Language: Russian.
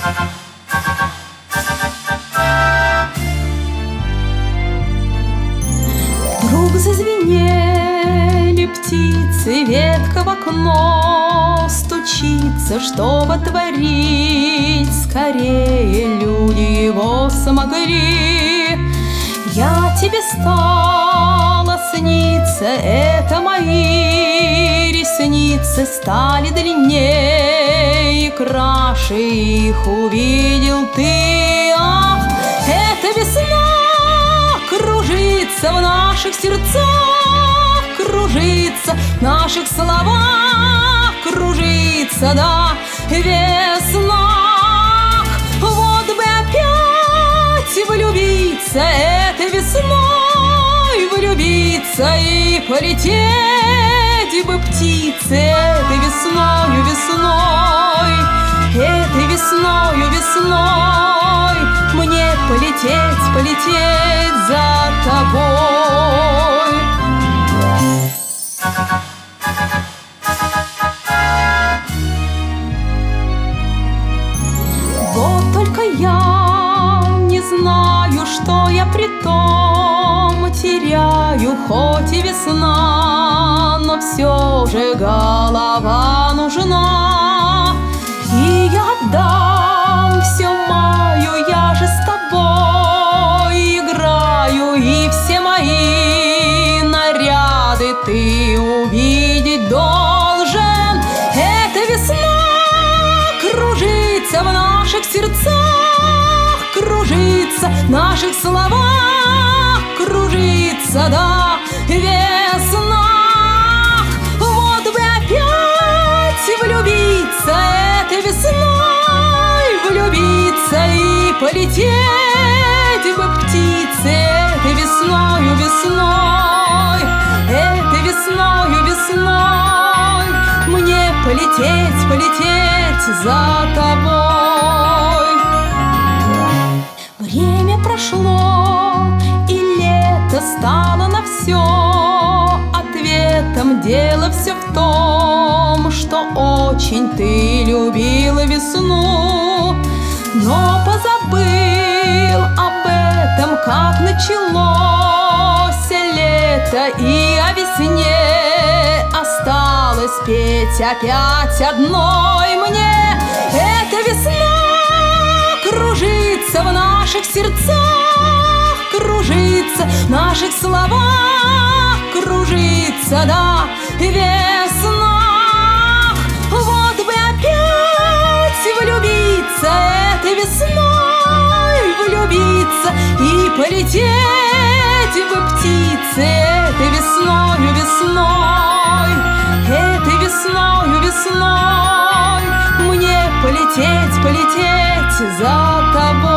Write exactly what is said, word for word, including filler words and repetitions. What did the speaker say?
Вдруг зазвенели птицы, ветка в окно стучится, чтобы творить скорее, люди его смогли. Я тебе стала сниться, это мои ресницы стали длиннее и краше, их увидел ты. Ах, это весна кружится в наших сердцах, кружится в наших словах, кружится, да, весна. Вот бы опять влюбиться этой весной, влюбиться и полететь бы птицы этой весною, весной, этой весною, весной мне полететь, полететь за тобой. Вот только я не знаю, что я притом теряю, хоть и весна, но все же голова нужна. И я отдам все маю, я же с тобой играю, и все мои наряды ты увидеть должен. Эта весна кружится в наших сердцах, кружится в наших словах, кружится, да, весна. Вот бы опять влюбиться этой весной, влюбиться и полететь бы птицы этой весною, весной, этой весною, весной мне полететь, полететь за тобой. Время прошло, и лето стало на все ответом. Дело все в том, что очень ты любила весну, но позабыл об этом, как началось лето, и о весне осталось петь опять одной мне. Эта весна кружится в наших сердцах, кружится в наших словах, кружится, да, весна. Вот бы опять влюбиться этой весной, влюбиться и полететь бы птицы этой весною, весной, этой весною, весной мне полететь, полететь за тобой.